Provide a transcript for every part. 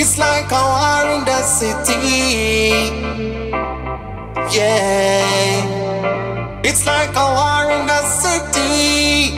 It's like a war in the city. Yeah, it's like a war in the city.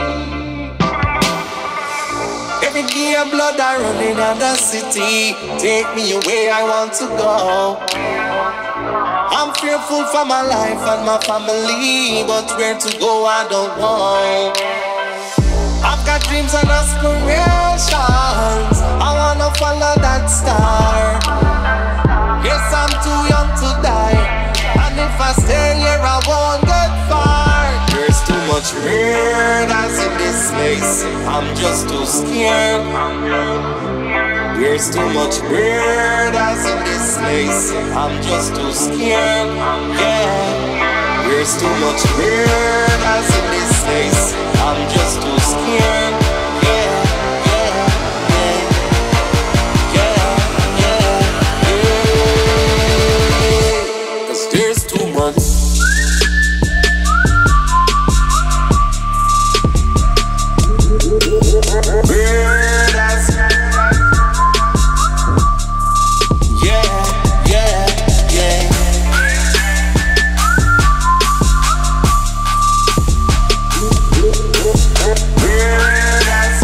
Every day blood are running in the city. Take me away, I want to go. I'm fearful for my life and my family, but where to go I don't know. I've got dreams and aspirations. I wanna follow that star. Yes, I'm too young to die, and if I stay here I won't get far. There's too much murders in this place, I'm just too scared. There's too much murders in this place, I'm just too scared. Yeah, there's too much murders in this place, I'm just too scared. Yeah, yeah, yeah, yeah, yeah, yeah. 'Cause there's too much. Murders. Yeah, yeah, yeah. Murders.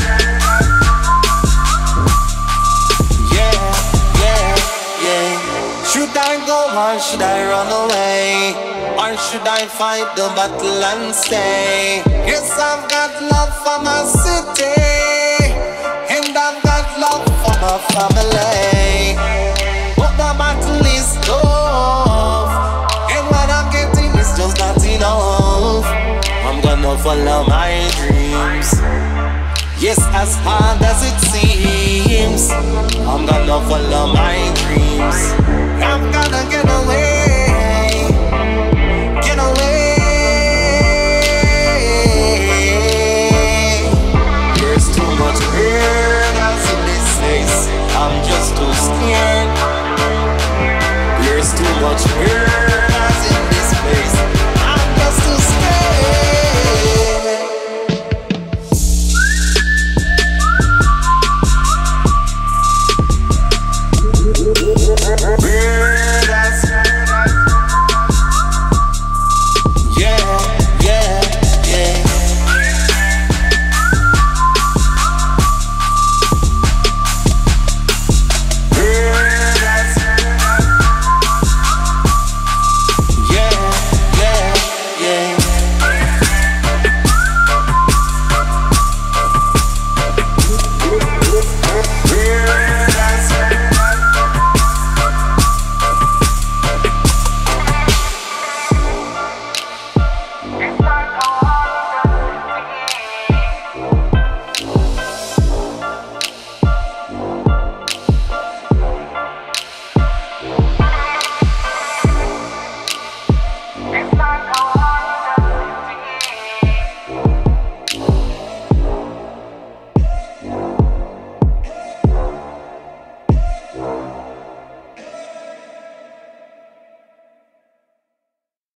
Yeah, yeah, yeah. Should I go or should I run away? Or should I fight the battle and stay? Yes, I've got love for my city, and I've got love for my family, but the battle is tough, and what I'm getting is just not enough. I'm gonna follow my dreams. Yes, as hard as it seems, I'm gonna follow my dreams.